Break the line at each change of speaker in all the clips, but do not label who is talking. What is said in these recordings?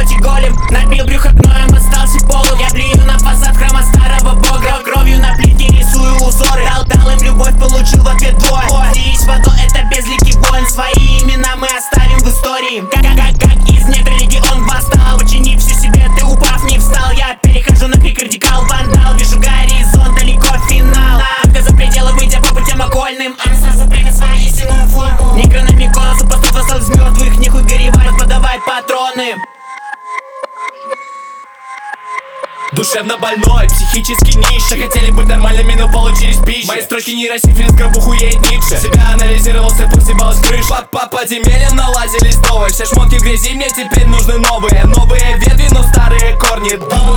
хоть и голем. Набил брюхо гноем, остался полым. Я плюю на фасад храма старого бога. Кровью на плите рисую узоры. Дал им любовь, получил в ответ бой. Слились в одно, это безликий воин. Свои имена мы оставим в истории. Как из недр легион восстал. Почини все себе, ты упав не встал. Я перехожу на крик, радикал, вандал. Вижу горизонт, далеко финал. Только за пределы выйдя по путям окольным. Он сразу примет свою истинную форму. Некрономикон, супостат восстал из мертвых. Нехуй горевать, подавай патроны.
Душевно больной, психически нищий. Хотели быть нормальными, но получились пищей. Мои строчки нейросифилис, гробуху едет Ницше. Себя анализировался, посыпалась крыша. По подземельям налазились новые. Все шмотки в грязи, мне теперь нужны новые. Новые ветви, но старые корни.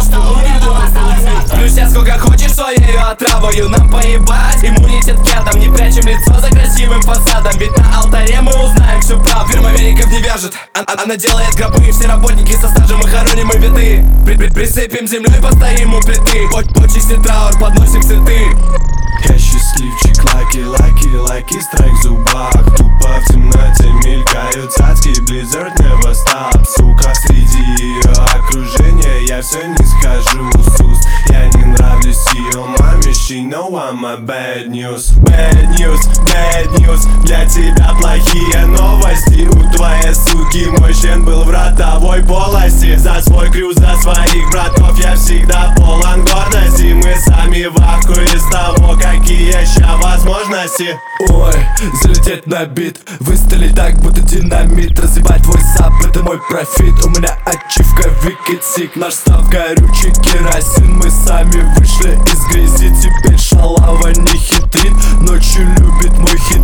Плюс я сколько хочешь своей отравою. Нам поебать, иммунитет к ядам. Не прячем лицо за красивым фасадом. Ведь на алтаре мы узнаем всю правду. Фирма веников не вяжет, она делает гробы. Все работники со стажем, мы хороним и виты. Присыпем землей, постоим у плиты. Почисти траур, подносим цветы.
Я счастливчик, лаки, страйк в зубах. Тупо в темноте мелькают цацки. Blizzard never stop, сука. Среди ее окружения я все не скажу с уст. Я не нравлюсь ее маме, she know I'm a bad news. Bad news, для тебя плохие новости. У твоей суки мой член был в ротовой полости. За свой крюк, за своих братов я всегда полон гордости. Мы сами в ахуе из того, какие ща возможности.
Ой, залететь на бит, выстрелить так, будто динамит. Разъебать твой сап, это мой профит. У меня ачивка Wicked Sick. Наш став горючий керосин. Мы сами вышли из грязи, теперь шалава не хитрит. Ночью любит мой хит.